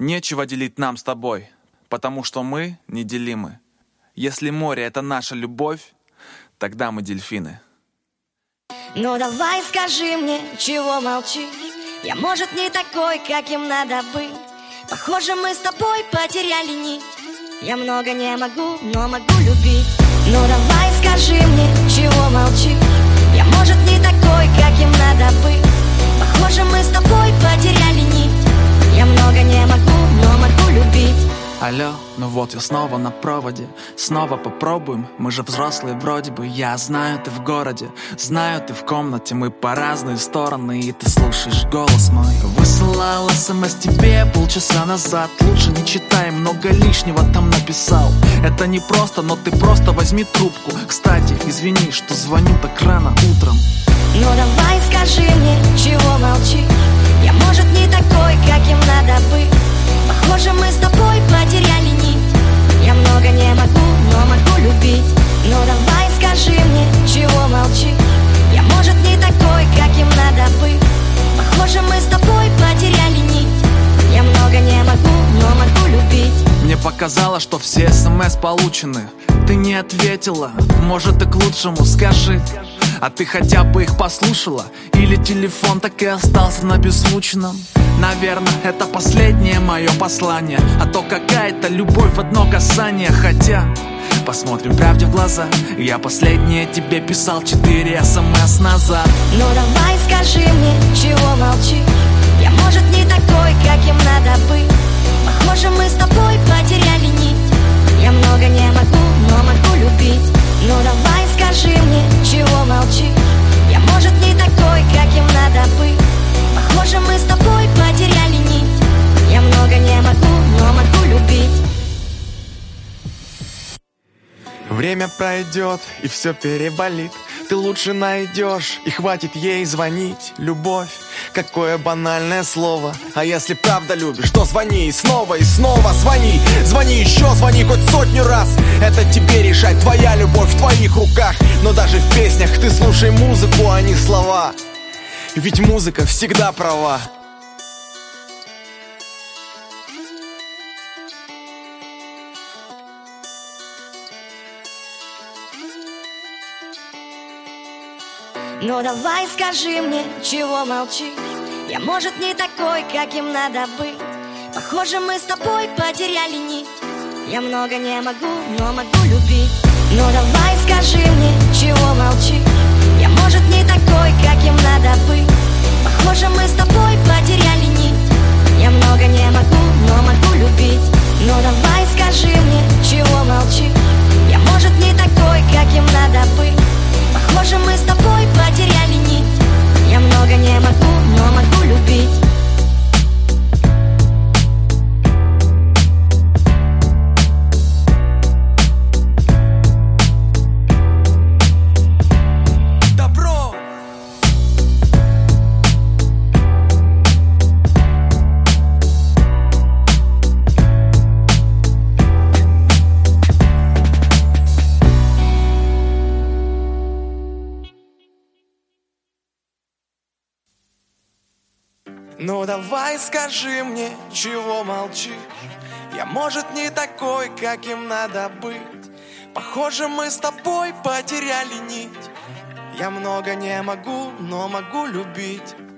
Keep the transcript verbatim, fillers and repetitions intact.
Нечего делить нам с тобой, потому что мы неделимы. Если море — это наша любовь, тогда мы дельфины. Ну давай скажи мне, чего молчишь? Я, может, не такой, каким надо быть. Похоже, мы с тобой потеряли нить. Я много не могу, но могу любить. Ну давай скажи мне, чего молчишь? Я, может, не такой, каким надо быть. Похоже, мы с тобой потеряли нить. Я много не могу, но могу любить. Алло, ну вот я снова на проводе. Снова попробуем, мы же взрослые вроде бы. Я знаю, ты в городе, знаю, ты в комнате. Мы по разные стороны, и ты слушаешь голос мой. Высылал смс тебе полчаса назад. Лучше не читай, много лишнего там написал. Это не просто, но ты просто возьми трубку. Кстати, извини, что звоню так рано утром. Ну давай скажи мне, чего молчишь? Я, может, не такой, каким надо быть. Похоже, мы с тобой потеряли нить. Я много не могу, но могу любить. Ну давай скажи мне, чего молчишь? Я, может, не такой, каким надо быть. Похоже, мы с тобой потеряли нить. Я много не могу, но могу любить. Мне показалось, что все смс получены. Ты не ответила, может, и к лучшему, скажи. А ты хотя бы их послушала? Или телефон так и остался на беззвучном? Наверное, это последнее мое послание. А то какая-то любовь в одно касание. Хотя, посмотрим правде в глаза, я последнее тебе писал четыре смс назад. Ну давай скажи мне, чего молчишь? Я, может, не такой, каким надо быть. Похоже, мы с тобой потеряли нить. Я много не могу, но могу любить. Ну давай скажи мне, чего молчишь? Я, может, не такой, каким надо быть. Похоже, мы с тобой потеряли нить. Я много не могу, но могу любить. Время пройдет, и все переболит. Ты лучше найдешь, и хватит ей звонить. Любовь, какое банальное слово. А если правда любишь, то звони и снова, и снова звони. Звони еще, звони хоть сотню раз. Это тебе решать, твоя любовь в твоих руках. Но даже в песнях ты слушай музыку, а не слова. Ведь музыка всегда права. Ну давай скажи мне, чего молчишь? Я, может, не такой, каким надо быть. Похоже, мы с тобой потеряли нить. Я много не могу, но могу любить. Ну давай скажи мне, чего молчишь? Я, может, не такой, каким надо быть. Похоже, мы с тобой потеряли нить. Я много не могу, но могу любить. Ну давай скажи мне, чего молчишь? Я, может, не такой, каким надо быть. Похоже, мы с тобой потеряли нить. Я много не могу, но могу любить. Ну давай скажи мне, чего молчишь? Я, может, не такой, каким надо быть. Похоже, мы с тобой потеряли нить. Я много не могу, но могу любить.